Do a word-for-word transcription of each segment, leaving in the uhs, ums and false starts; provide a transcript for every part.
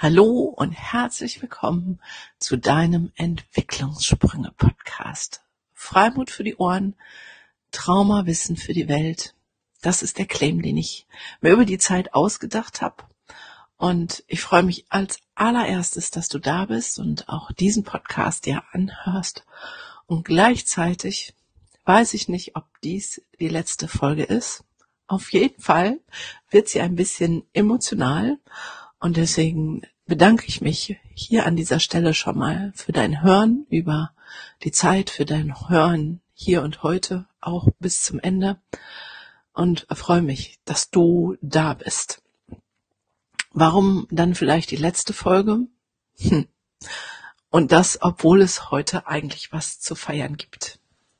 Hallo und herzlich willkommen zu deinem Entwicklungssprünge-Podcast. Freimut für die Ohren, Traumawissen für die Welt. Das ist der Claim, den ich mir über die Zeit ausgedacht habe. Und ich freue mich als allererstes, dass du da bist und auch diesen Podcast dir anhörst. Und gleichzeitig weiß ich nicht, ob dies die letzte Folge ist. Auf jeden Fall wird sie ein bisschen emotional. Und deswegen bedanke ich mich hier an dieser Stelle schon mal für dein Hören über die Zeit, für dein Hören hier und heute, auch bis zum Ende. Und freue mich, dass du da bist. Warum dann vielleicht die letzte Folge? Hm. Und das, obwohl es heute eigentlich was zu feiern gibt.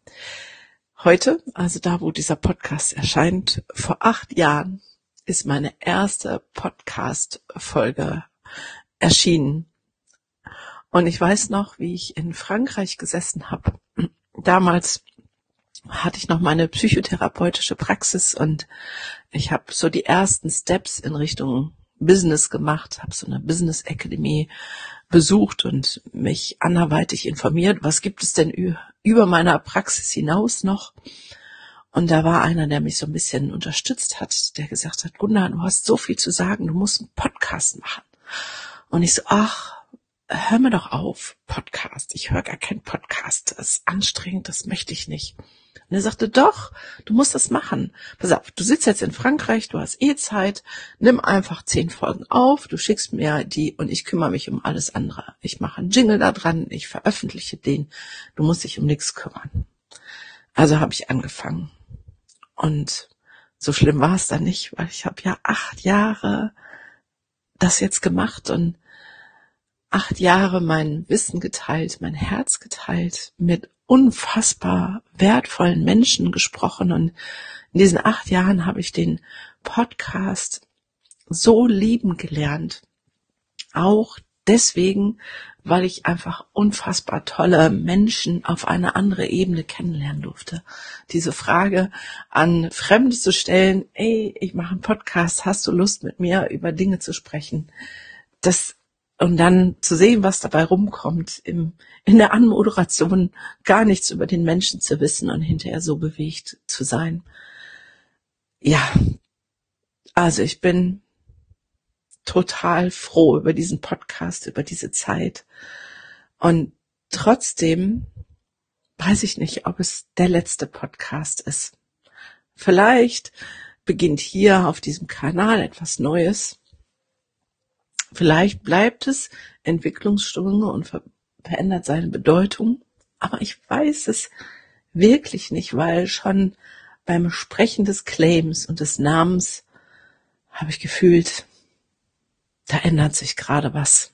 Heute, also da, wo dieser Podcast erscheint, vor acht Jahren, ist meine erste Podcast-Folge erschienen. Und ich weiß noch, wie ich in Frankreich gesessen habe. Damals hatte ich noch meine psychotherapeutische Praxis und ich habe so die ersten Steps in Richtung Business gemacht, habe so eine Business Academy besucht und mich anderweitig informiert, was gibt es denn über meiner Praxis hinaus noch. Und da war einer, der mich so ein bisschen unterstützt hat, der gesagt hat, Gunda, du hast so viel zu sagen, du musst einen Podcast machen. Und ich so, ach, hör mir doch auf, Podcast. Ich höre gar keinen Podcast. Das ist anstrengend, das möchte ich nicht. Und er sagte, doch, du musst das machen. Pass auf, du sitzt jetzt in Frankreich, du hast eh Zeit, nimm einfach zehn Folgen auf, du schickst mir die und ich kümmere mich um alles andere. Ich mache einen Jingle da dran, ich veröffentliche den, du musst dich um nichts kümmern. Also habe ich angefangen. Und so schlimm war es dann nicht, weil ich habe ja acht Jahre das jetzt gemacht und acht Jahre mein Wissen geteilt, mein Herz geteilt, mit unfassbar wertvollen Menschen gesprochen. Und in diesen acht Jahren habe ich den Podcast so lieben gelernt. Auch deswegen, weil ich einfach unfassbar tolle Menschen auf eine andere Ebene kennenlernen durfte. Diese Frage an Fremde zu stellen, ey, ich mache einen Podcast, hast du Lust mit mir über Dinge zu sprechen? Das und dann zu sehen, was dabei rumkommt, im, in der Anmoderation gar nichts über den Menschen zu wissen und hinterher so bewegt zu sein. Ja, also ich bin total froh über diesen Podcast, über diese Zeit. Und trotzdem weiß ich nicht, ob es der letzte Podcast ist. Vielleicht beginnt hier auf diesem Kanal etwas Neues. Vielleicht bleibt es Entwicklungssprünge und ver- verändert seine Bedeutung. Aber ich weiß es wirklich nicht, weil schon beim Sprechen des Claims und des Namens habe ich gefühlt, da ändert sich gerade was.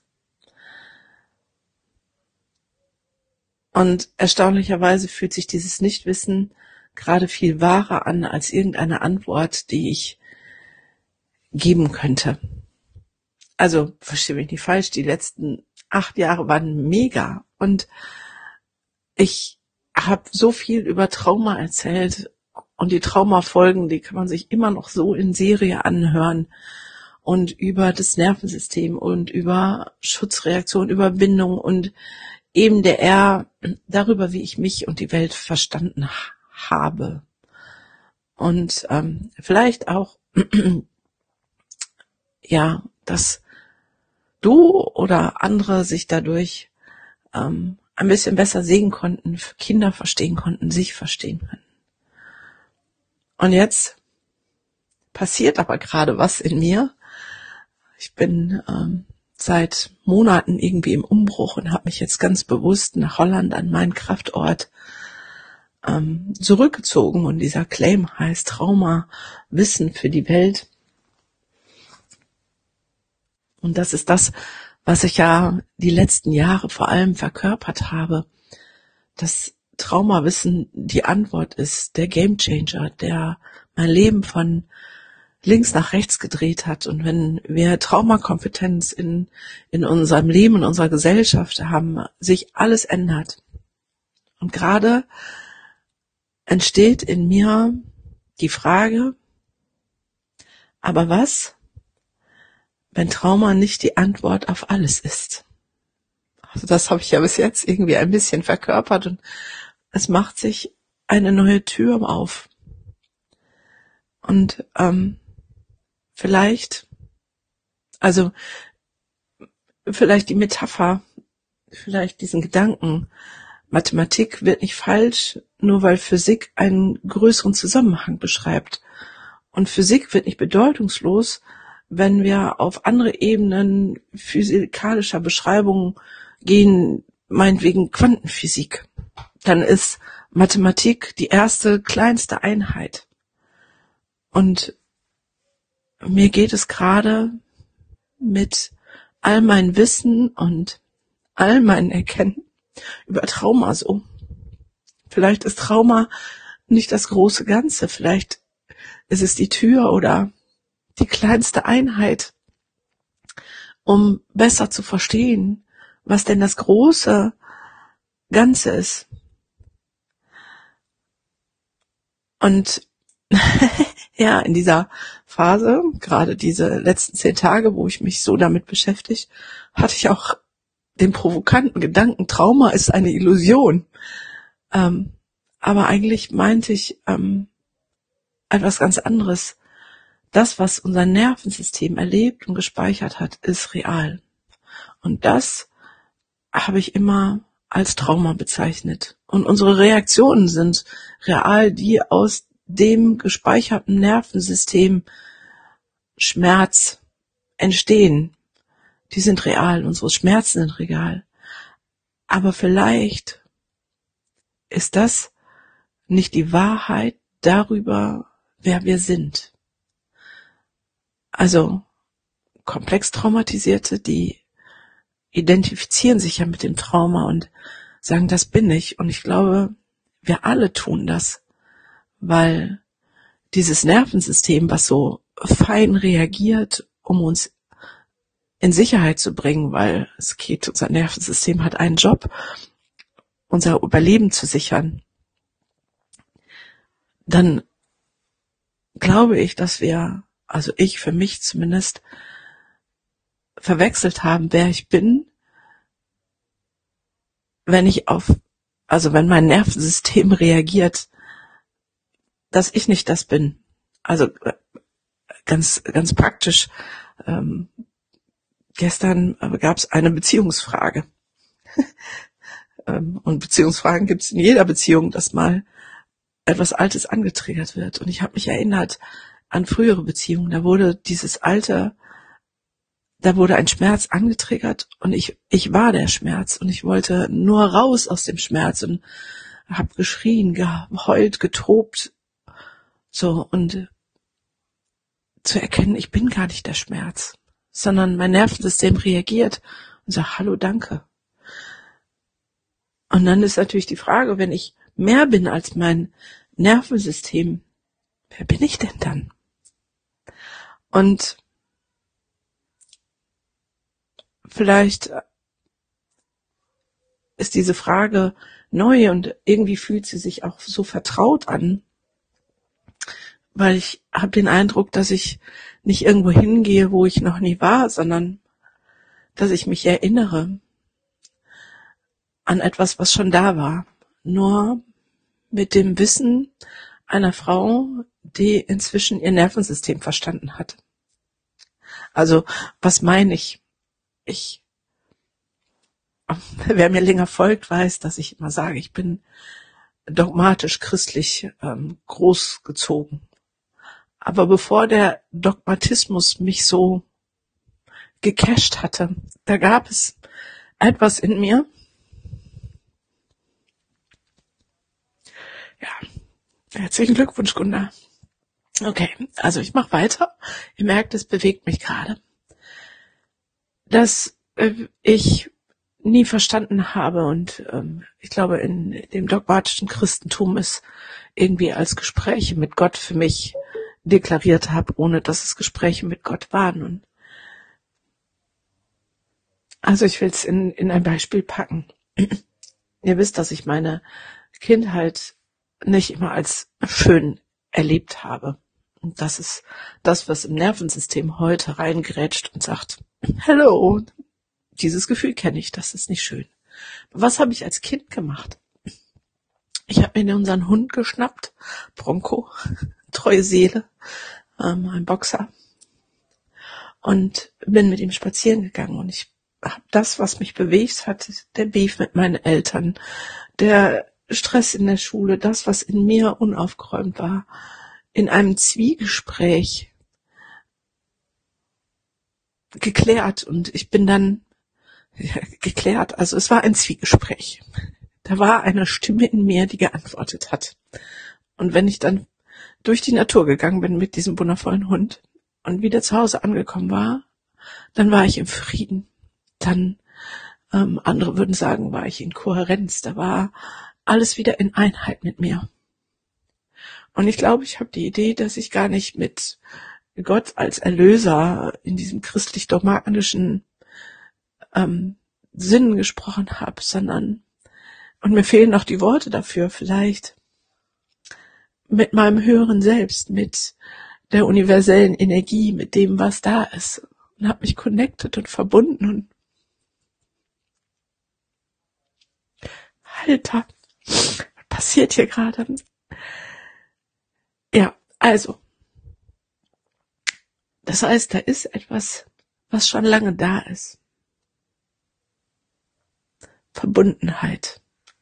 Und erstaunlicherweise fühlt sich dieses Nichtwissen gerade viel wahrer an als irgendeine Antwort, die ich geben könnte. Also, verstehe mich nicht falsch, die letzten acht Jahre waren mega. Und ich habe so viel über Trauma erzählt. Und die Traumafolgen, die kann man sich immer noch so in Serie anhören. Und über das Nervensystem und über Schutzreaktion, über Bindung und E M D R, darüber, wie ich mich und die Welt verstanden habe. Und ähm, vielleicht auch, ja, dass du oder andere sich dadurch ähm, ein bisschen besser sehen konnten, Kinder verstehen konnten, sich verstehen können. Und jetzt passiert aber gerade was in mir. Ich bin ähm, seit Monaten irgendwie im Umbruch und habe mich jetzt ganz bewusst nach Holland an meinen Kraftort ähm, zurückgezogen. Und dieser Claim heißt Trauma, Wissen für die Welt. Und das ist das, was ich ja die letzten Jahre vor allem verkörpert habe. Das Traumawissen die Antwort ist, der Gamechanger, der mein Leben von links nach rechts gedreht hat. Und wenn wir Traumakompetenz in, in unserem Leben, in unserer Gesellschaft haben, sich alles ändert. Und gerade entsteht in mir die Frage, aber was, wenn Trauma nicht die Antwort auf alles ist. Also das habe ich ja bis jetzt irgendwie ein bisschen verkörpert und es macht sich eine neue Tür auf. Und ähm, vielleicht, also vielleicht die Metapher, vielleicht diesen Gedanken, Mathematik wird nicht falsch, nur weil Physik einen größeren Zusammenhang beschreibt. Und Physik wird nicht bedeutungslos, wenn wir auf andere Ebenen physikalischer Beschreibungen gehen, meinetwegen Quantenphysik. Dann ist Mathematik die erste, kleinste Einheit. Und mir geht es gerade mit all meinem Wissen und all meinen Erkennen über Trauma so. Vielleicht ist Trauma nicht das große Ganze, vielleicht ist es die Tür oder die kleinste Einheit, um besser zu verstehen, was denn das große Ganze ist. Und ja, in dieser Phase, gerade diese letzten zehn Tage, wo ich mich so damit beschäftigt, hatte ich auch den provokanten Gedanken, Trauma ist eine Illusion. Ähm, aber eigentlich meinte ich ähm, etwas ganz anderes. Das, was unser Nervensystem erlebt und gespeichert hat, ist real. Und das habe ich immer als Trauma bezeichnet. Und unsere Reaktionen sind real, die aus dem gespeicherten Nervensystem Schmerz entstehen. Die sind real, unsere Schmerzen sind real. Aber vielleicht ist das nicht die Wahrheit darüber, wer wir sind. Also komplex Traumatisierte, die identifizieren sich ja mit dem Trauma und sagen, das bin ich. Und ich glaube, wir alle tun das, weil dieses Nervensystem, was so fein reagiert, um uns in Sicherheit zu bringen, weil es geht, unser Nervensystem hat einen Job, unser Überleben zu sichern, dann glaube ich, dass wir, also ich für mich zumindest, verwechselt haben, wer ich bin, wenn ich auf, also wenn mein Nervensystem reagiert, dass ich nicht das bin. Also ganz, ganz praktisch. Ähm, gestern gab es eine Beziehungsfrage. ähm, und Beziehungsfragen gibt es in jeder Beziehung, dass mal etwas Altes angetriggert wird. Und ich habe mich erinnert an frühere Beziehungen. Da wurde dieses alte, da wurde ein Schmerz angetriggert und ich, ich war der Schmerz und ich wollte nur raus aus dem Schmerz und habe geschrien, geheult, getobt, so, und zu erkennen, ich bin gar nicht der Schmerz, sondern mein Nervensystem reagiert und sagt, hallo, danke. Und dann ist natürlich die Frage, wenn ich mehr bin als mein Nervensystem, wer bin ich denn dann? Und vielleicht ist diese Frage neu und irgendwie fühlt sie sich auch so vertraut an, weil ich habe den Eindruck, dass ich nicht irgendwo hingehe, wo ich noch nie war, sondern dass ich mich erinnere an etwas, was schon da war. Nur mit dem Wissen einer Frau, die inzwischen ihr Nervensystem verstanden hat. Also, was meine ich? Ich, wer mir länger folgt, weiß, dass ich immer sage, ich bin dogmatisch christlich ähm, großgezogen. Aber bevor der Dogmatismus mich so gecasht hatte, da gab es etwas in mir. Ja, herzlichen Glückwunsch, Gunda. Okay, also ich mache weiter. Ihr merkt, es bewegt mich gerade. Dass äh, ich nie verstanden habe und ähm, ich glaube, in dem dogmatischen Christentum es irgendwie als Gespräche mit Gott für mich deklariert habe, ohne dass es Gespräche mit Gott waren. Und also ich will es in, in ein Beispiel packen. Ihr wisst, dass ich meine Kindheit nicht immer als schön erlebt habe. Und das ist das, was im Nervensystem heute reingrätscht und sagt, hello, dieses Gefühl kenne ich, das ist nicht schön. Was habe ich als Kind gemacht? Ich habe mir unseren Hund geschnappt, Bronco, treue Seele, ähm, ein Boxer, und bin mit ihm spazieren gegangen. Und ich habe das, was mich bewegt hat, der Beef mit meinen Eltern, der Stress in der Schule, das, was in mir unaufgeräumt war, in einem Zwiegespräch geklärt. Und ich bin dann ja, geklärt, also es war ein Zwiegespräch. Da war eine Stimme in mir, die geantwortet hat. Und wenn ich dann durch die Natur gegangen bin mit diesem wundervollen Hund und wieder zu Hause angekommen war, dann war ich im Frieden. Dann, ähm, andere würden sagen, war ich in Kohärenz. Da war alles wieder in Einheit mit mir. Und ich glaube, ich habe die Idee, dass ich gar nicht mit Gott als Erlöser in diesem christlich-dogmatischen ähm, Sinn gesprochen habe, sondern, und mir fehlen noch die Worte dafür, vielleicht mit meinem höheren Selbst, mit der universellen Energie, mit dem, was da ist, und habe mich connected und verbunden. Und Alter, was passiert hier gerade? Ja, also, das heißt, da ist etwas, was schon lange da ist. Verbundenheit,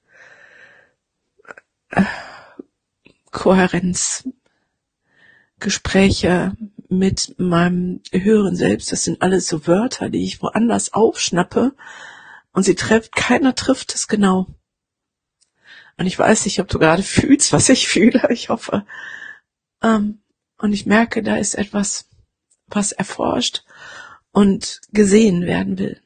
äh, Kohärenz, Gespräche mit meinem höheren Selbst, das sind alles so Wörter, die ich woanders aufschnappe und sie trifft, keiner trifft es genau. Und ich weiß nicht, ob du gerade fühlst, was ich fühle, ich hoffe. Ähm, und ich merke, da ist etwas, was erforscht und gesehen werden will.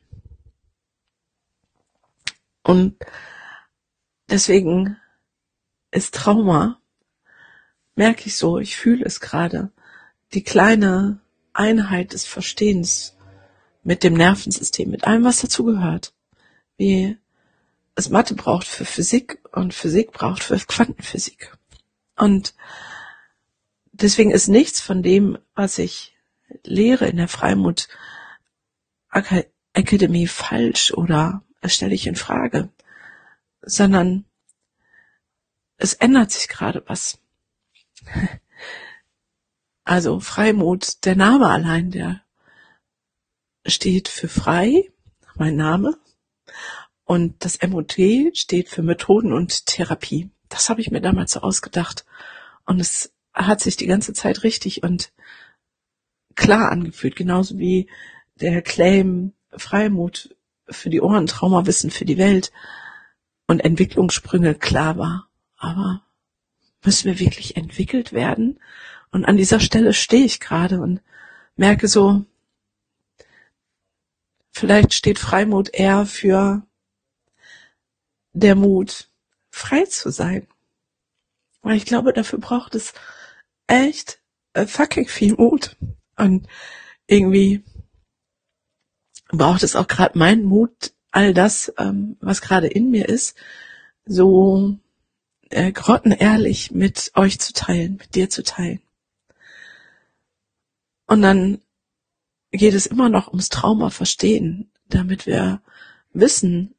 Und deswegen ist Trauma, merke ich so, ich fühle es gerade, die kleine Einheit des Verstehens mit dem Nervensystem, mit allem, was dazu gehört. Wie es Mathe braucht für Physik und Physik braucht für Quantenphysik. Und deswegen ist nichts von dem, was ich lehre in der Freimut Academy falsch oder das stelle ich in Frage, sondern es ändert sich gerade was. Also Freimut, der Name allein, der steht für frei, mein Name, und das M O T steht für Methoden und Therapie. Das habe ich mir damals so ausgedacht und es hat sich die ganze Zeit richtig und klar angefühlt, genauso wie der Claim Freimut für die Ohren, Traumawissen für die Welt und Entwicklungssprünge klar war. Aber müssen wir wirklich entwickelt werden? Und an dieser Stelle stehe ich gerade und merke so, vielleicht steht Freimut eher für der Mut, frei zu sein. Weil ich glaube, dafür braucht es echt äh, fucking viel Mut. Und irgendwie braucht es auch gerade meinen Mut, all das, ähm, was gerade in mir ist, so äh, grottenehrlich mit euch zu teilen, mit dir zu teilen. Und dann geht es immer noch ums Trauma verstehen, damit wir wissen,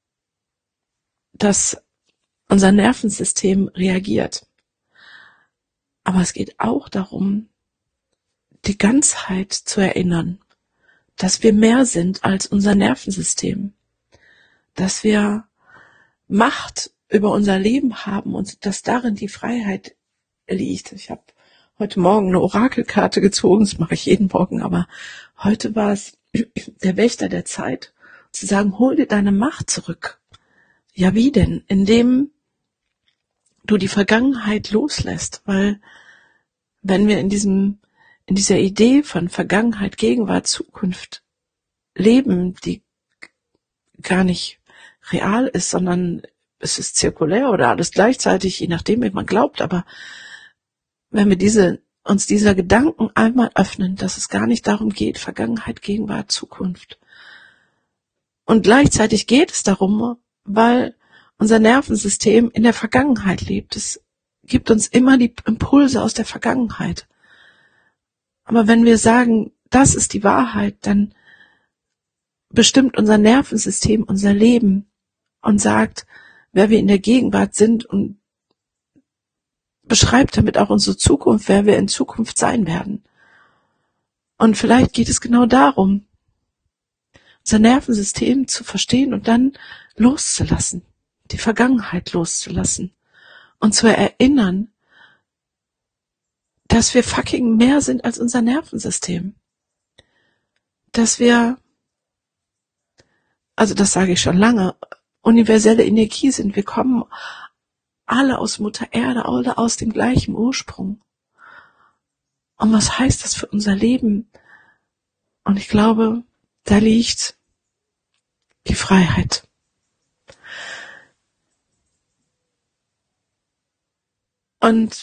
dass unser Nervensystem reagiert. Aber es geht auch darum, die Ganzheit zu erinnern, dass wir mehr sind als unser Nervensystem, dass wir Macht über unser Leben haben und dass darin die Freiheit liegt. Ich habe heute Morgen eine Orakelkarte gezogen, das mache ich jeden Morgen, aber heute war es der Wächter der Zeit, zu sagen, hol dir deine Macht zurück. Ja, wie denn? Indem du die Vergangenheit loslässt, weil wenn wir in diesem, in dieser Idee von Vergangenheit, Gegenwart, Zukunft leben, die gar nicht real ist, sondern es ist zirkulär oder alles gleichzeitig, je nachdem, wie man glaubt, aber wenn wir diese, uns dieser Gedanken einmal öffnen, dass es gar nicht darum geht, Vergangenheit, Gegenwart, Zukunft. Und gleichzeitig geht es darum, weil unser Nervensystem in der Vergangenheit lebt. Es gibt uns immer die Impulse aus der Vergangenheit. Aber wenn wir sagen, das ist die Wahrheit, dann bestimmt unser Nervensystem unser Leben und sagt, wer wir in der Gegenwart sind und beschreibt damit auch unsere Zukunft, wer wir in Zukunft sein werden. Und vielleicht geht es genau darum, unser Nervensystem zu verstehen und dann loszulassen, die Vergangenheit loszulassen und zu erinnern, dass wir fucking mehr sind als unser Nervensystem. Dass wir, also das sage ich schon lange, universelle Energie sind. Wir kommen alle aus Mutter Erde, alle aus dem gleichen Ursprung. Und was heißt das für unser Leben? Und ich glaube, da liegt die Freiheit. Und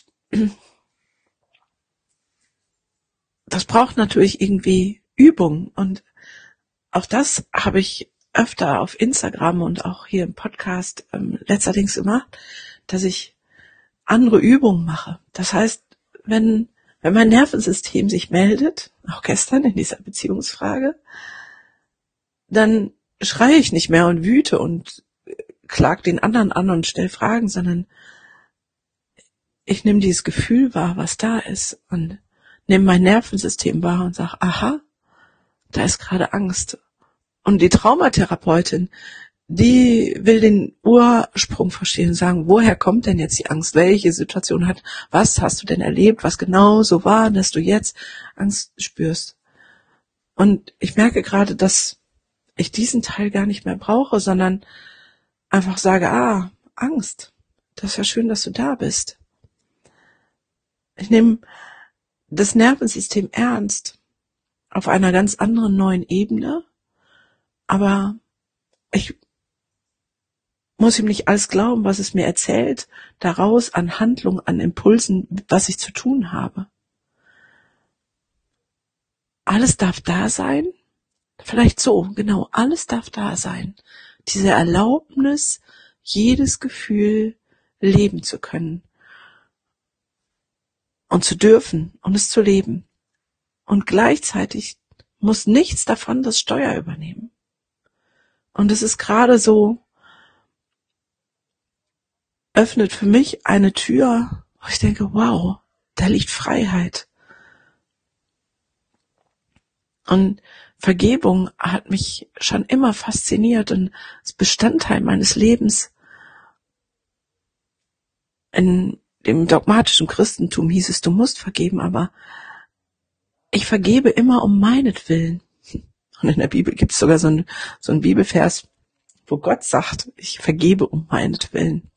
das braucht natürlich irgendwie Übung. Und auch das habe ich öfter auf Instagram und auch hier im Podcast ähm, letzterdings gemacht, dass ich andere Übungen mache. Das heißt, wenn, wenn mein Nervensystem sich meldet, auch gestern in dieser Beziehungsfrage, dann schreie ich nicht mehr und wüte und klag den anderen an und stelle Fragen, sondern ich nehme dieses Gefühl wahr, was da ist, und nehme mein Nervensystem wahr und sage, aha, da ist gerade Angst. Und die Traumatherapeutin, die will den Ursprung verstehen und sagen, woher kommt denn jetzt die Angst? Welche Situation hat, was hast du denn erlebt, was genau so war, dass du jetzt Angst spürst? Und ich merke gerade, dass ich diesen Teil gar nicht mehr brauche, sondern einfach sage, ah, Angst, das ist ja schön, dass du da bist. Ich nehme das Nervensystem ernst, auf einer ganz anderen neuen Ebene, aber ich muss ihm nicht alles glauben, was es mir erzählt, daraus an Handlungen, an Impulsen, was ich zu tun habe. Alles darf da sein, vielleicht so, genau, alles darf da sein. Diese Erlaubnis, jedes Gefühl leben zu können und zu dürfen und es zu leben. Und gleichzeitig muss nichts davon das Steuer übernehmen. Und es ist gerade so, öffnet für mich eine Tür, wo ich denke, wow, da liegt Freiheit. Und Vergebung hat mich schon immer fasziniert und ist Bestandteil meines Lebens. In dem dogmatischen Christentum hieß es, du musst vergeben, aber ich vergebe immer um meinetwillen. Und in der Bibel gibt es sogar so einen, so einen Bibelvers, wo Gott sagt, ich vergebe um meinetwillen.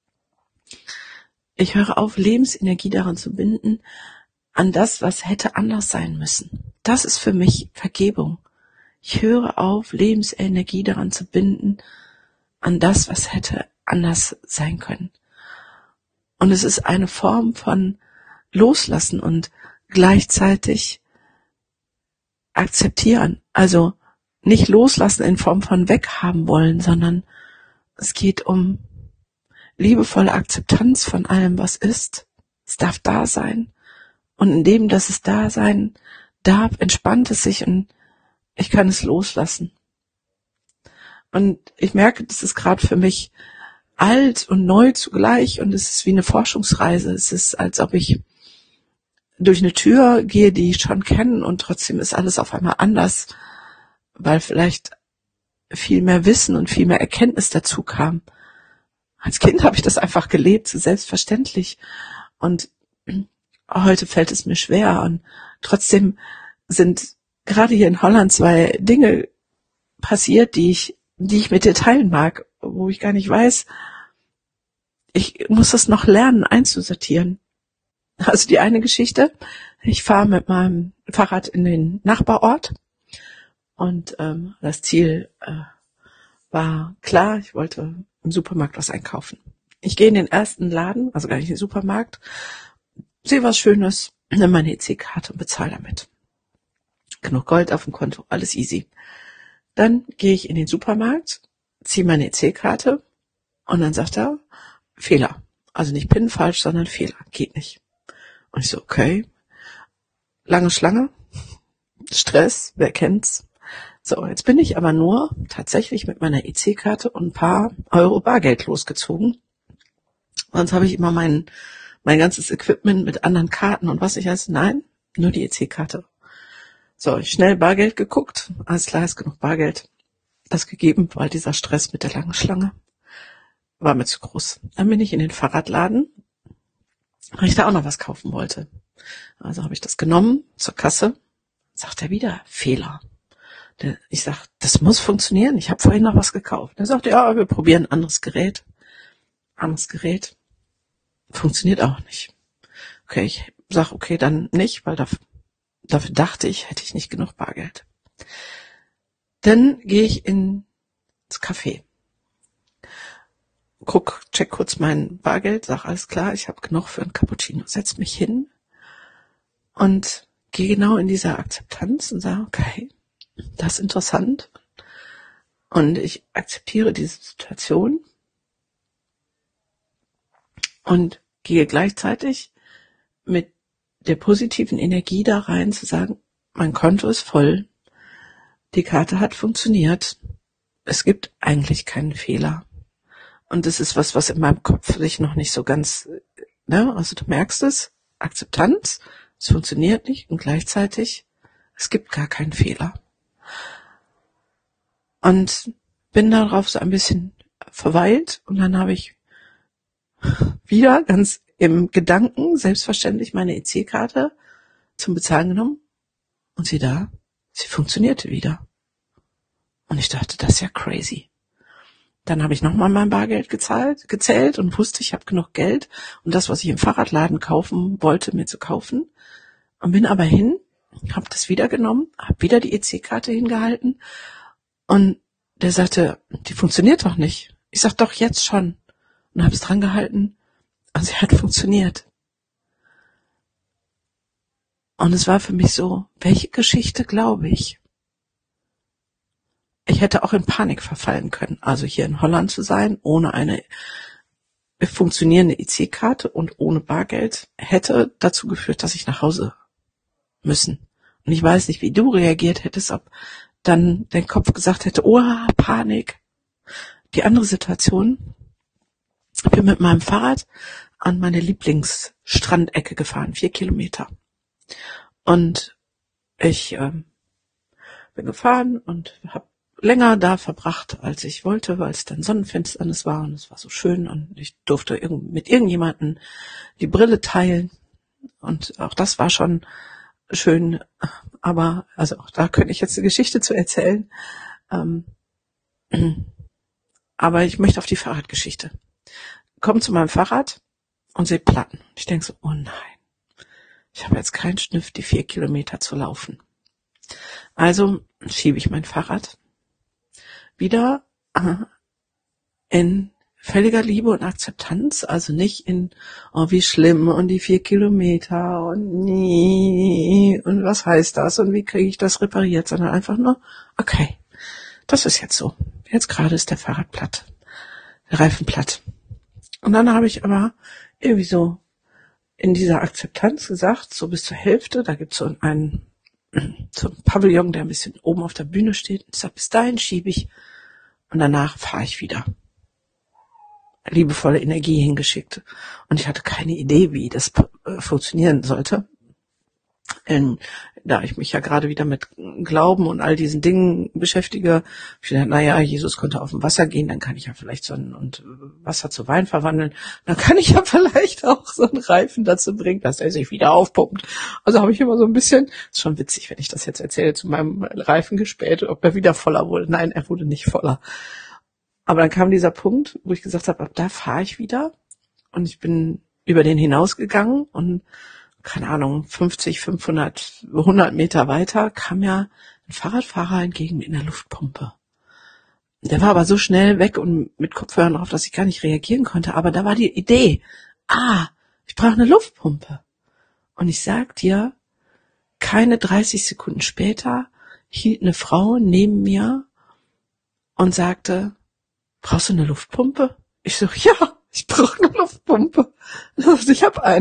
Ich höre auf, Lebensenergie daran zu binden, an das, was hätte anders sein müssen. Das ist für mich Vergebung. Ich höre auf, Lebensenergie daran zu binden, an das, was hätte anders sein können. Und es ist eine Form von Loslassen und gleichzeitig akzeptieren. Also nicht loslassen in Form von weghaben wollen, sondern es geht um liebevolle Akzeptanz von allem, was ist. Es darf da sein. Und in dem, dass es da sein darf, entspannt es sich und ich kann es loslassen. Und ich merke, das ist gerade für mich alt und neu zugleich und es ist wie eine Forschungsreise. Es ist, als ob ich durch eine Tür gehe, die ich schon kenne, und trotzdem ist alles auf einmal anders, weil vielleicht viel mehr Wissen und viel mehr Erkenntnis dazu kam. Als Kind habe ich das einfach gelebt, so selbstverständlich. Und heute fällt es mir schwer. Und trotzdem sind gerade hier in Holland zwei Dinge passiert, die ich, die ich mit dir teilen mag, wo ich gar nicht weiß, ich muss das noch lernen einzusortieren. Also die eine Geschichte, ich fahre mit meinem Fahrrad in den Nachbarort und ähm, das Ziel äh, war klar, ich wollte im Supermarkt was einkaufen. Ich gehe in den ersten Laden, also gar nicht in den Supermarkt, sehe was Schönes, nehme meine E C-Karte und bezahle damit. Genug Gold auf dem Konto, alles easy. Dann gehe ich in den Supermarkt, ziehe meine E C-Karte und dann sagt er, Fehler. Also nicht PIN falsch, sondern Fehler. Geht nicht. Und ich so, okay. lange Schlange, Stress, wer kennt's. So, jetzt bin ich aber nur tatsächlich mit meiner E C-Karte und ein paar Euro Bargeld losgezogen. Sonst habe ich immer mein, mein ganzes Equipment mit anderen Karten und was ich heiße. Nein, nur die E C-Karte. So, ich schnell Bargeld geguckt. Alles klar, ist genug Bargeld. Das gegeben, weil dieser Stress mit der langen Schlange war mir zu groß. Dann bin ich in den Fahrradladen, weil ich da auch noch was kaufen wollte. Also habe ich das genommen zur Kasse. Sagt er wieder, Fehler. Ich sag, das muss funktionieren. Ich habe vorhin noch was gekauft. Er sagt, ja, wir probieren ein anderes Gerät. Anderes Gerät. Funktioniert auch nicht. Okay, ich sag, okay, dann nicht, weil dafür, dafür dachte ich, hätte ich nicht genug Bargeld. Dann gehe ich ins Café. Guck, check kurz mein Bargeld, sag, alles klar, ich habe genug für einen Cappuccino. Setz mich hin und gehe genau in dieser Akzeptanz und sage, okay, das ist interessant. Und ich akzeptiere diese Situation und gehe gleichzeitig mit der positiven Energie da rein, zu sagen, mein Konto ist voll, die Karte hat funktioniert, es gibt eigentlich keinen Fehler. Und das ist was, was in meinem Kopf sich noch nicht so ganz, ne, also du merkst es, Akzeptanz, es funktioniert nicht und gleichzeitig, es gibt gar keinen Fehler. Und bin darauf so ein bisschen verweilt und dann habe ich wieder ganz im Gedanken selbstverständlich meine E C-Karte zum Bezahlen genommen und sie da, sie funktionierte wieder. Und ich dachte, das ist ja crazy. Dann habe ich nochmal mein Bargeld gezahlt, gezählt und wusste, ich habe genug Geld, um das, was ich im Fahrradladen kaufen wollte, mir zu kaufen. Und bin aber hin, habe das wieder genommen, habe wieder die E C-Karte hingehalten und der sagte, die funktioniert doch nicht. Ich sag, doch, jetzt schon. Und habe es dran gehalten und sie hat funktioniert. Und es war für mich so, welche Geschichte glaube ich? Ich hätte auch in Panik verfallen können, also hier in Holland zu sein, ohne eine funktionierende E C-Karte und ohne Bargeld, hätte dazu geführt, dass ich nach Hause müssen. Und ich weiß nicht, wie du reagiert hättest, ob dann dein Kopf gesagt hätte, oh, Panik. Die andere Situation, ich bin mit meinem Fahrrad an meine Lieblingsstrandecke gefahren, vier Kilometer. Und ich äh, bin gefahren und habe länger da verbracht, als ich wollte, weil es dann Sonnenfinsternis war und es war so schön und ich durfte irgend- mit irgendjemandem die Brille teilen und auch das war schon schön, aber also auch da könnte ich jetzt eine Geschichte zu erzählen, ähm, aber ich möchte auf die Fahrradgeschichte. Komm zu meinem Fahrrad und sehe Platten. Ich denke so, oh nein, ich habe jetzt keinen Schniff, die vier Kilometer zu laufen. Also schiebe ich mein Fahrrad wieder äh, in völliger Liebe und Akzeptanz, also nicht in, oh wie schlimm und die vier Kilometer und nie und was heißt das und wie kriege ich das repariert, sondern einfach nur, okay, das ist jetzt so. Jetzt gerade ist der Fahrrad platt, der Reifen platt. Und dann habe ich aber irgendwie so in dieser Akzeptanz gesagt, so bis zur Hälfte, da gibt's so einen, so einen Pavillon, der ein bisschen oben auf der Bühne steht. Ich sage, bis dahin schiebe ich und danach fahre ich wieder. Liebevolle Energie hingeschickt. Und ich hatte keine Idee, wie das äh, funktionieren sollte. Ähm, da ich mich ja gerade wieder mit Glauben und all diesen Dingen beschäftige, ich dachte, naja, Jesus konnte auf dem Wasser gehen, dann kann ich ja vielleicht so ein und Wasser zu Wein verwandeln. Dann kann ich ja vielleicht auch so einen Reifen dazu bringen, dass er sich wieder aufpumpt. Also habe ich immer so ein bisschen, ist schon witzig, wenn ich das jetzt erzähle, zu meinem Reifen gespäht, ob er wieder voller wurde. Nein, er wurde nicht voller. Aber dann kam dieser Punkt, wo ich gesagt habe, ab da fahre ich wieder. Und ich bin über den hinausgegangen und keine Ahnung, fünfzig, fünfhundert, hundert Meter weiter kam ja ein Fahrradfahrer entgegen mit einer Luftpumpe. Der war aber so schnell weg und mit Kopfhörern drauf, dass ich gar nicht reagieren konnte. Aber da war die Idee, ah, ich brauche eine Luftpumpe. Und ich sag dir, keine dreißig Sekunden später hielt eine Frau neben mir und sagte, brauchst du eine Luftpumpe? Ich so, ja, ich brauche eine Luftpumpe. Ich habe eine.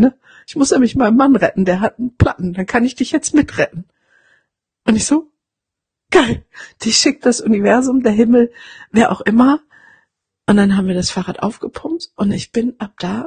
ich muss nämlich meinen Mann retten, der hat einen Platten, dann kann ich dich jetzt mitretten. Und ich so, geil, dich schickt das Universum, der Himmel, wer auch immer. Und dann haben wir das Fahrrad aufgepumpt und ich bin ab da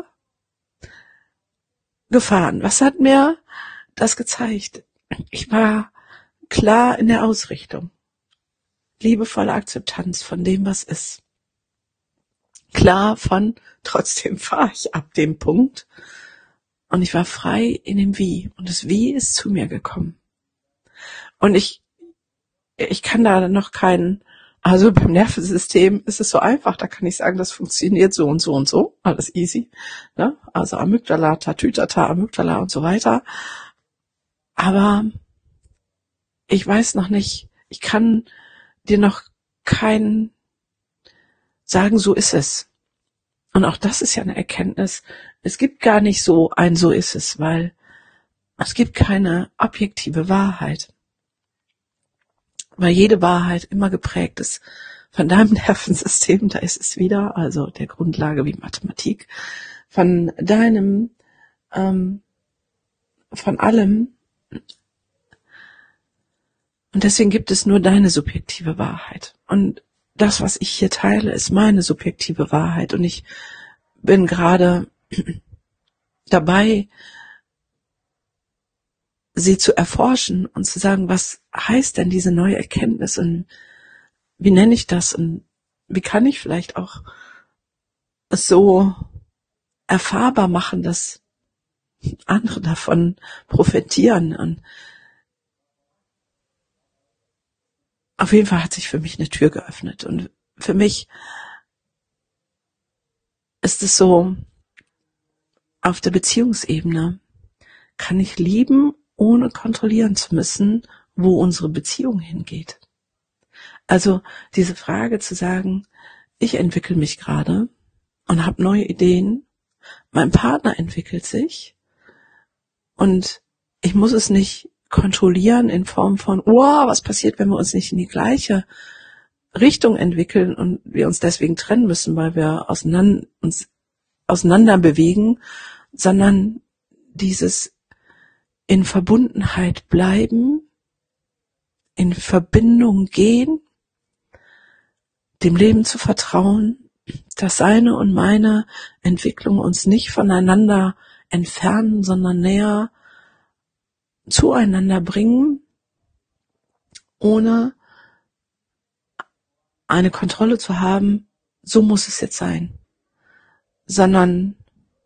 gefahren. Was hat mir das gezeigt? Ich war klar in der Ausrichtung. Liebevolle Akzeptanz von dem, was ist. Klar von, trotzdem fahre ich ab dem Punkt. Und ich war frei in dem Wie. Und das Wie ist zu mir gekommen. Und ich, ich kann da noch keinen, also beim Nervensystem ist es so einfach, da kann ich sagen, das funktioniert so und so und so, alles easy, ne? Also Amygdala, Tatütata, Amygdala und so weiter. Aber ich weiß noch nicht, ich kann dir noch keinen sagen, so ist es. Und auch das ist ja eine Erkenntnis. Es gibt gar nicht so ein so ist es, weil es gibt keine objektive Wahrheit. Weil jede Wahrheit immer geprägt ist von deinem Nervensystem, da ist es wieder, also der Grundlage wie Mathematik, von deinem, ähm, von allem. Und deswegen gibt es nur deine subjektive Wahrheit. Und das, was ich hier teile, ist meine subjektive Wahrheit. Und ich bin gerade dabei, sie zu erforschen und zu sagen, was heißt denn diese neue Erkenntnis und wie nenne ich das und wie kann ich vielleicht auch es so erfahrbar machen, dass andere davon profitieren. Und auf jeden Fall hat sich für mich eine Tür geöffnet und für mich ist es so, auf der Beziehungsebene kann ich lieben, ohne kontrollieren zu müssen, wo unsere Beziehung hingeht. Also diese Frage zu sagen, ich entwickle mich gerade und habe neue Ideen, mein Partner entwickelt sich und ich muss es nicht kontrollieren in Form von, wow, was passiert, wenn wir uns nicht in die gleiche Richtung entwickeln und wir uns deswegen trennen müssen, weil wir auseinander, uns auseinander bewegen, sondern dieses in Verbundenheit bleiben, in Verbindung gehen, dem Leben zu vertrauen, dass seine und meine Entwicklung uns nicht voneinander entfernen, sondern näher zueinander bringen, ohne eine Kontrolle zu haben, so muss es jetzt sein, sondern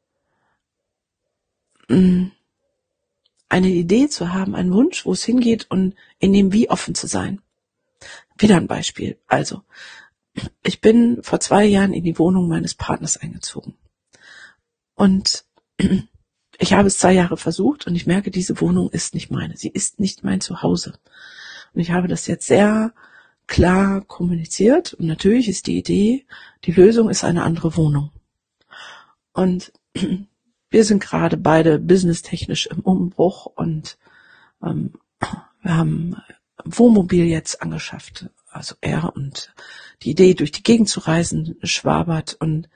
mh, eine Idee zu haben, einen Wunsch, wo es hingeht und in dem Wie offen zu sein. Wieder ein Beispiel. Also, ich bin vor zwei Jahren in die Wohnung meines Partners eingezogen. Und ich habe es zwei Jahre versucht und ich merke, diese Wohnung ist nicht meine. Sie ist nicht mein Zuhause. Und ich habe das jetzt sehr klar kommuniziert. Und natürlich ist die Idee, die Lösung ist eine andere Wohnung. Und wir sind gerade beide businesstechnisch im Umbruch und ähm, wir haben Wohnmobil jetzt angeschafft, also er, und die Idee, durch die Gegend zu reisen, schwabert. Und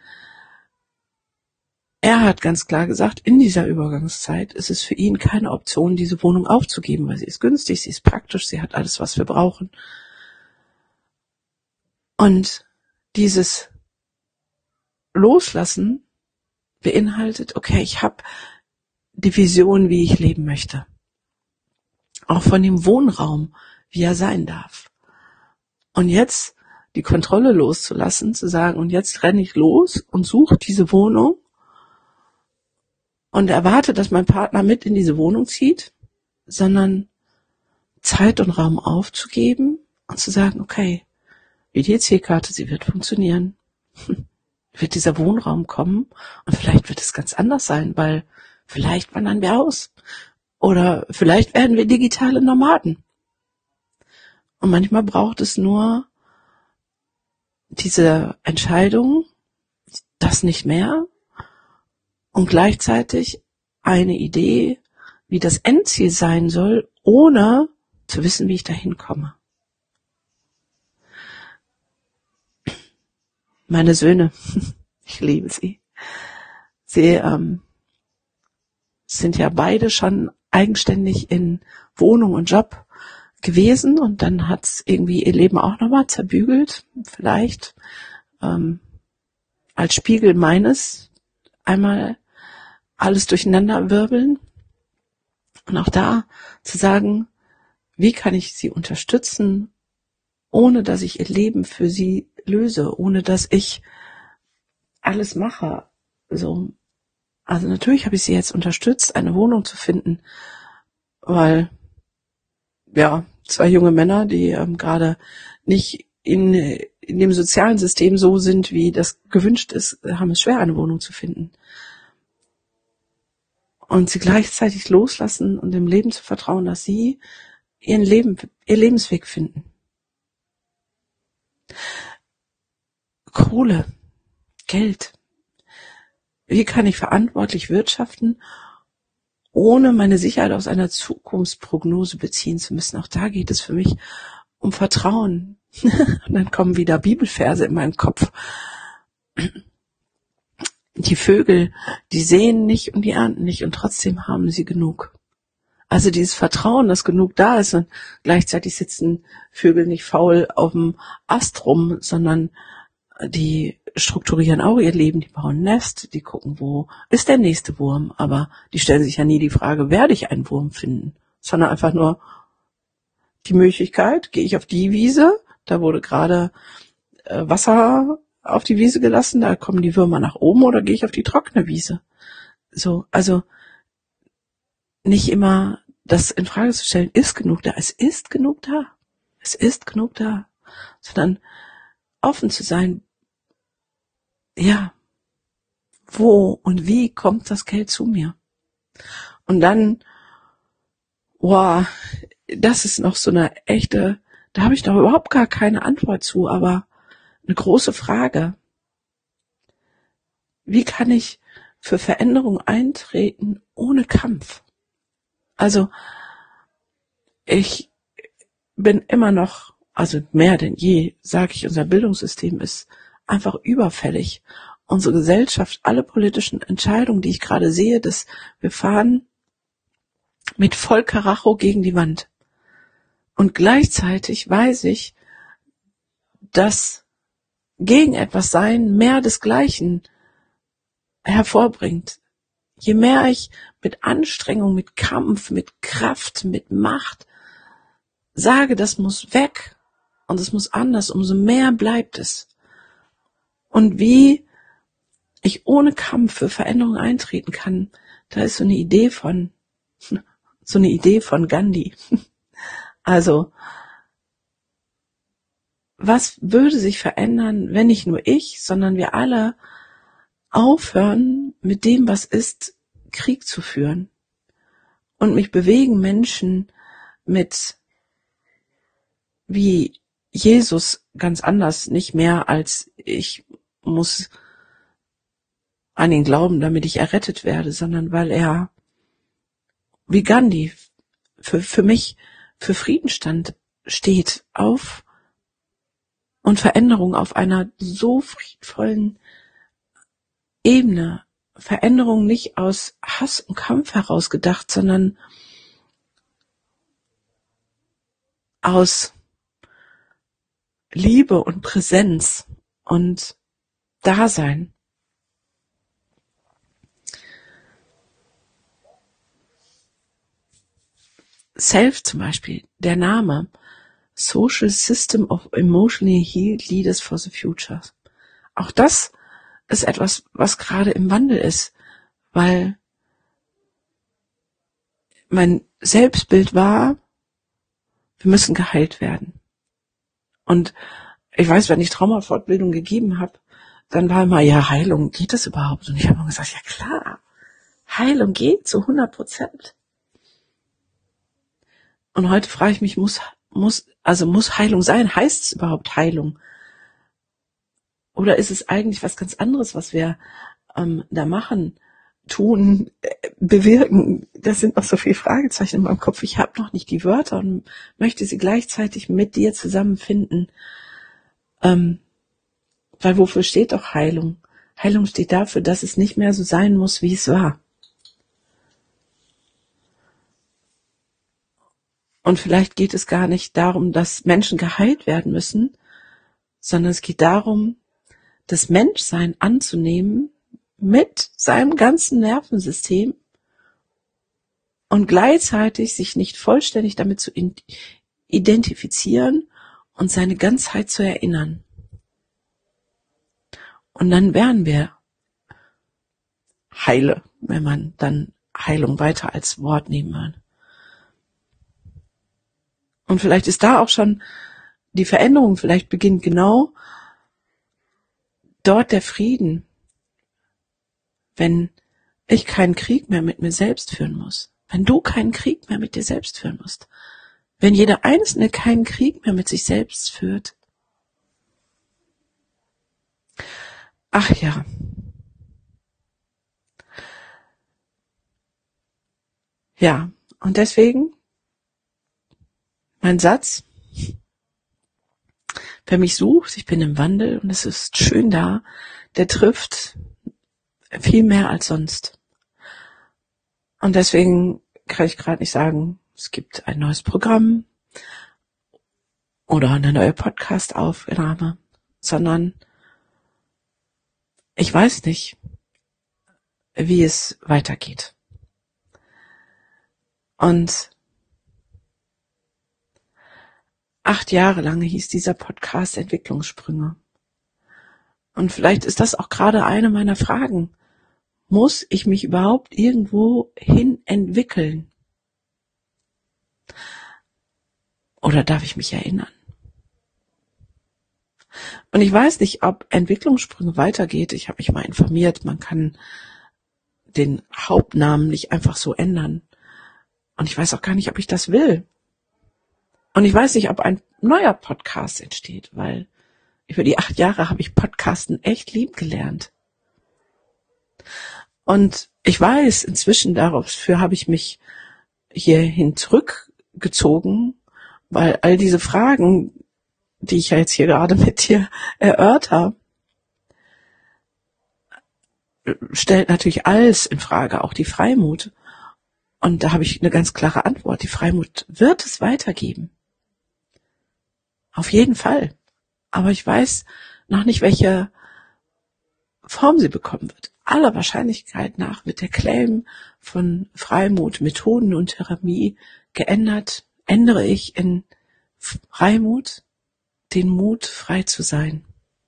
er hat ganz klar gesagt, in dieser Übergangszeit ist es für ihn keine Option, diese Wohnung aufzugeben, weil sie ist günstig, sie ist praktisch, sie hat alles, was wir brauchen. Und dieses Loslassen beinhaltet, okay, ich habe die Vision, wie ich leben möchte. Auch von dem Wohnraum, wie er sein darf. Und jetzt die Kontrolle loszulassen, zu sagen, und jetzt renne ich los und suche diese Wohnung und erwarte, dass mein Partner mit in diese Wohnung zieht, sondern Zeit und Raum aufzugeben und zu sagen, okay, wie die E C-Karte, sie wird funktionieren. Wird dieser Wohnraum kommen und vielleicht wird es ganz anders sein, weil vielleicht wandern wir aus oder vielleicht werden wir digitale Nomaden. Und manchmal braucht es nur diese Entscheidung, das nicht mehr, und gleichzeitig eine Idee, wie das Endziel sein soll, ohne zu wissen, wie ich dahin komme. Meine Söhne, ich liebe sie. Sie, ähm, sind ja beide schon eigenständig in Wohnung und Job gewesen und dann hat's irgendwie ihr Leben auch nochmal zerbügelt, vielleicht ähm, als Spiegel meines einmal alles durcheinander wirbeln und auch da zu sagen, wie kann ich sie unterstützen, ohne dass ich ihr Leben für sie löse, ohne dass ich alles mache. So, also natürlich habe ich sie jetzt unterstützt, eine Wohnung zu finden, weil ja zwei junge Männer, die ähm, gerade nicht in, in dem sozialen System so sind, wie das gewünscht ist, haben es schwer, eine Wohnung zu finden. Und sie gleichzeitig loslassen und dem Leben zu vertrauen, dass sie ihren Leben, ihr Lebensweg finden. Kohle, Geld. Wie kann ich verantwortlich wirtschaften, ohne meine Sicherheit aus einer Zukunftsprognose beziehen zu müssen? Auch da geht es für mich um Vertrauen. Und dann kommen wieder Bibelverse in meinen Kopf. Die Vögel, die säen nicht und die ernten nicht und trotzdem haben sie genug. Also dieses Vertrauen, dass genug da ist und gleichzeitig sitzen Vögel nicht faul auf dem Ast rum, sondern die strukturieren auch ihr Leben, die bauen ein Nest, die gucken, wo ist der nächste Wurm, aber die stellen sich ja nie die Frage, werde ich einen Wurm finden, sondern einfach nur die Möglichkeit, gehe ich auf die Wiese, da wurde gerade äh, Wasser auf die Wiese gelassen, da kommen die Würmer nach oben, oder gehe ich auf die trockene Wiese? So, also nicht immer das in Frage zu stellen, ist genug da, es ist genug da, es ist genug da, sondern offen zu sein, ja, wo und wie kommt das Geld zu mir? Und dann, wow, das ist noch so eine echte, da habe ich doch überhaupt gar keine Antwort zu, aber eine große Frage. Wie kann ich für Veränderung eintreten ohne Kampf? Also, ich bin immer noch, also mehr denn je, sage ich, unser Bildungssystem ist einfach überfällig. Unsere Gesellschaft, alle politischen Entscheidungen, die ich gerade sehe, dass wir fahren mit voll Karacho gegen die Wand. Und gleichzeitig weiß ich, dass gegen etwas sein mehr desgleichen hervorbringt. Je mehr ich mit Anstrengung, mit Kampf, mit Kraft, mit Macht sage, das muss weg und es muss anders, umso mehr bleibt es. Und wie ich ohne Kampf für Veränderung eintreten kann, da ist so eine Idee von, so eine Idee von Gandhi. Also, was würde sich verändern, wenn nicht nur ich, sondern wir alle aufhören, mit dem, was ist, Krieg zu führen und mich bewegen Menschen mit wie Jesus ganz anders, nicht mehr als ich muss an ihn glauben, damit ich errettet werde, sondern weil er wie Gandhi für, für mich für Frieden stand, steht auf und Veränderung auf einer so friedvollen Ebene. Veränderung nicht aus Hass und Kampf heraus gedacht, sondern aus Liebe und Präsenz und Dasein. Self zum Beispiel, der Name Social System of Emotionally Healed Leaders for the Future. Auch das ist etwas, was gerade im Wandel ist, weil mein Selbstbild war, wir müssen geheilt werden. Und ich weiß, wenn ich Traumafortbildung gegeben habe, dann war immer, ja, Heilung, geht das überhaupt? Und ich habe immer gesagt, ja klar, Heilung geht zu hundert Prozent. Und heute frage ich mich, muss, muss, also muss Heilung sein? Heißt es überhaupt Heilung? Oder ist es eigentlich was ganz anderes, was wir ähm, da machen, tun, äh, bewirken? Das sind noch so viele Fragezeichen in meinem Kopf. Ich habe noch nicht die Wörter und möchte sie gleichzeitig mit dir zusammenfinden. Ähm, weil wofür steht doch Heilung? Heilung steht dafür, dass es nicht mehr so sein muss, wie es war. Und vielleicht geht es gar nicht darum, dass Menschen geheilt werden müssen, sondern es geht darum, das Menschsein anzunehmen mit seinem ganzen Nervensystem und gleichzeitig sich nicht vollständig damit zu identifizieren und seine Ganzheit zu erinnern. Und dann wären wir heile, wenn man dann Heilung weiter als Wort nehmen will. Und vielleicht ist da auch schon die Veränderung, vielleicht beginnt genau dort der Frieden, wenn ich keinen Krieg mehr mit mir selbst führen muss, wenn du keinen Krieg mehr mit dir selbst führen musst, wenn jeder Einzelne keinen Krieg mehr mit sich selbst führt. Ach ja. Ja, und deswegen mein Satz: Wer mich sucht, ich bin im Wandel und es ist schön da, der trifft viel mehr als sonst. Und deswegen kann ich gerade nicht sagen, es gibt ein neues Programm oder eine neue Podcast-Aufnahme, sondern ich weiß nicht, wie es weitergeht. Und acht Jahre lang hieß dieser Podcast Entwicklungssprünge. Und vielleicht ist das auch gerade eine meiner Fragen. Muss ich mich überhaupt irgendwo hin entwickeln? Oder darf ich mich erinnern? Und ich weiß nicht, ob Entwicklungssprünge weitergeht. Ich habe mich mal informiert, man kann den Hauptnamen nicht einfach so ändern. Und ich weiß auch gar nicht, ob ich das will. Und ich weiß nicht, ob ein neuer Podcast entsteht, weil über die acht Jahre habe ich Podcasten echt lieb gelernt. Und ich weiß inzwischen, dafür habe ich mich hierhin zurückgezogen, weil all diese Fragen, die ich ja jetzt hier gerade mit dir erörter, stellt natürlich alles in Frage, auch die Freimut. Und da habe ich eine ganz klare Antwort. Die Freimut wird es weitergeben. Auf jeden Fall. Aber ich weiß noch nicht, welche Form sie bekommen wird. Aller Wahrscheinlichkeit nach wird der Claim von Freimut, Methoden und Therapie geändert. Ändere ich in Freimut, den Mut, frei zu sein.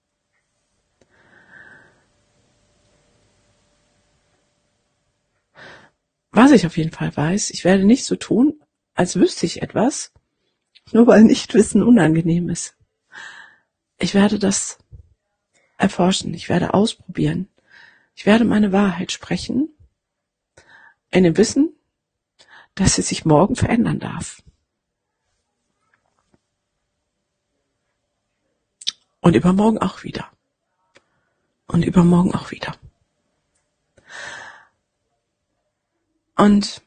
Was ich auf jeden Fall weiß, ich werde nicht so tun, als wüsste ich etwas, nur weil Nichtwissen unangenehm ist. Ich werde das erforschen, ich werde ausprobieren. Ich werde meine Wahrheit sprechen, in dem Wissen, dass sie sich morgen verändern darf. Und übermorgen auch wieder. Und übermorgen auch wieder. Und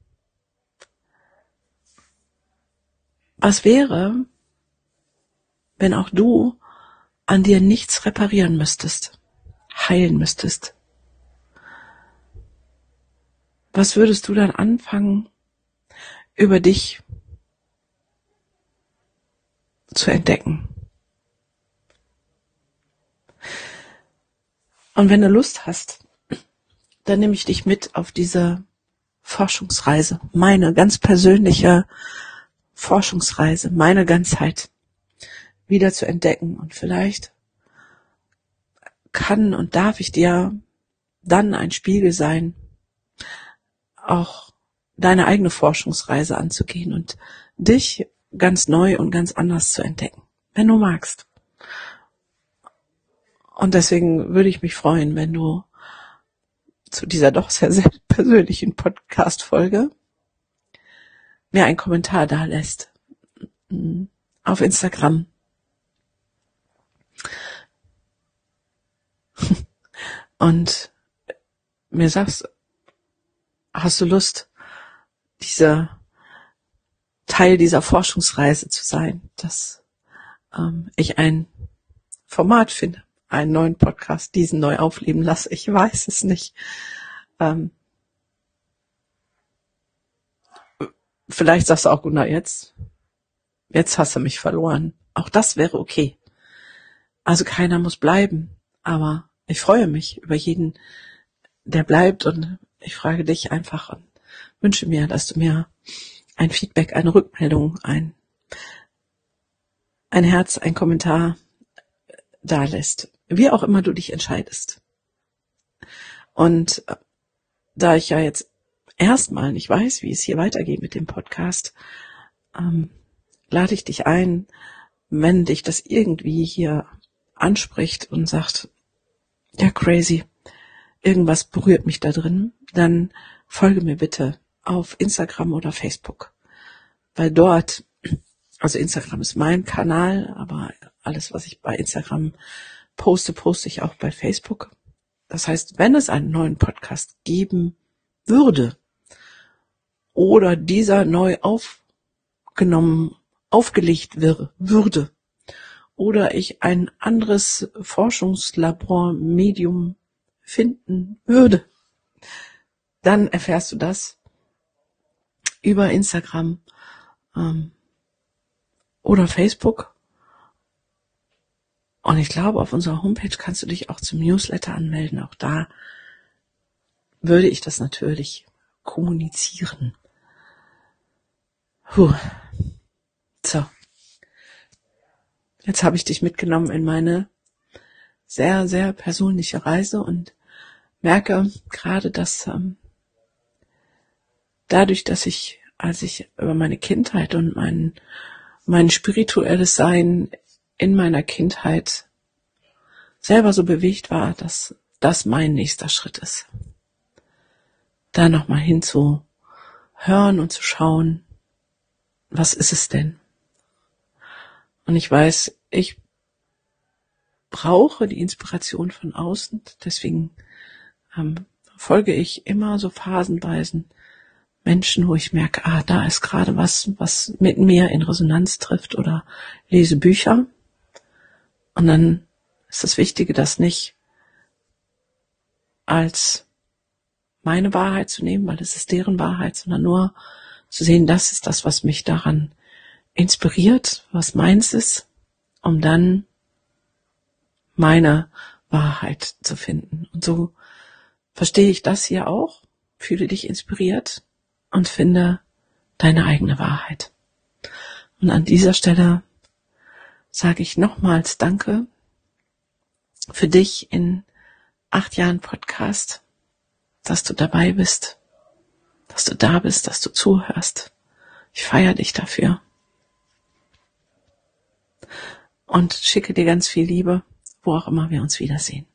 was wäre, wenn auch du an dir nichts reparieren müsstest, heilen müsstest? Was würdest du dann anfangen, über dich zu entdecken? Und wenn du Lust hast, dann nehme ich dich mit auf diese Forschungsreise, meine ganz persönliche Forschungsreise, meine Ganzheit wieder zu entdecken. Und vielleicht kann und darf ich dir dann ein Spiegel sein, auch deine eigene Forschungsreise anzugehen und dich ganz neu und ganz anders zu entdecken, wenn du magst. Und deswegen würde ich mich freuen, wenn du zu dieser doch sehr, sehr persönlichen Podcast-Folge mir einen Kommentar da lässt auf Instagram. Und mir sagst, hast du Lust, dieser Teil dieser Forschungsreise zu sein, dass ähm, ich ein Format finde, einen neuen Podcast, diesen neu aufleben lasse. Ich weiß es nicht. Ähm, Vielleicht sagst du auch, na jetzt, jetzt hast du mich verloren. Auch das wäre okay. Also keiner muss bleiben, aber ich freue mich über jeden, der bleibt, und ich frage dich einfach und wünsche mir, dass du mir ein Feedback, eine Rückmeldung, ein, ein Herz, ein Kommentar da lässt, wie auch immer du dich entscheidest. Und da ich ja jetzt erstmal nicht weiß, wie es hier weitergeht mit dem Podcast, ähm, lade ich dich ein, wenn dich das irgendwie hier anspricht und sagt, ja crazy, irgendwas berührt mich da drin, dann folge mir bitte auf Instagram oder Facebook. Weil dort, also Instagram ist mein Kanal, aber alles, was ich bei Instagram poste, poste ich auch bei Facebook. Das heißt, wenn es einen neuen Podcast geben würde oder dieser neu aufgenommen, aufgelegt wir, würde oder ich ein anderes Forschungslabor-Medium finden würde, dann erfährst du das über Instagram ähm, oder Facebook. Und ich glaube, auf unserer Homepage kannst du dich auch zum Newsletter anmelden. Auch da würde ich das natürlich kommunizieren. Puh. So. Jetzt habe ich dich mitgenommen in meine sehr, sehr persönliche Reise und merke gerade, dass ähm, dadurch, dass ich, als ich über meine Kindheit und mein, mein spirituelles Sein in meiner Kindheit selber so bewegt war, dass das mein nächster Schritt ist. Da nochmal hinzuhören und zu schauen, was ist es denn? Und ich weiß, ich brauche die Inspiration von außen, deswegen ähm, folge ich immer so phasenweisen Menschen, wo ich merke, ah, da ist gerade was, was mit mir in Resonanz trifft, oder lese Bücher. Und dann ist das Wichtige, das nicht als meine Wahrheit zu nehmen, weil es ist deren Wahrheit, sondern nur zu sehen, das ist das, was mich daran inspiriert, was meins ist, um dann meine Wahrheit zu finden. Und so verstehe ich das hier auch. Fühle dich inspiriert und finde deine eigene Wahrheit. Und an dieser Stelle sage ich nochmals Danke für dich in acht Jahren Podcast, dass du dabei bist, dass du da bist, dass du zuhörst. Ich feiere dich dafür. Und schicke dir ganz viel Liebe, wo auch immer wir uns wiedersehen.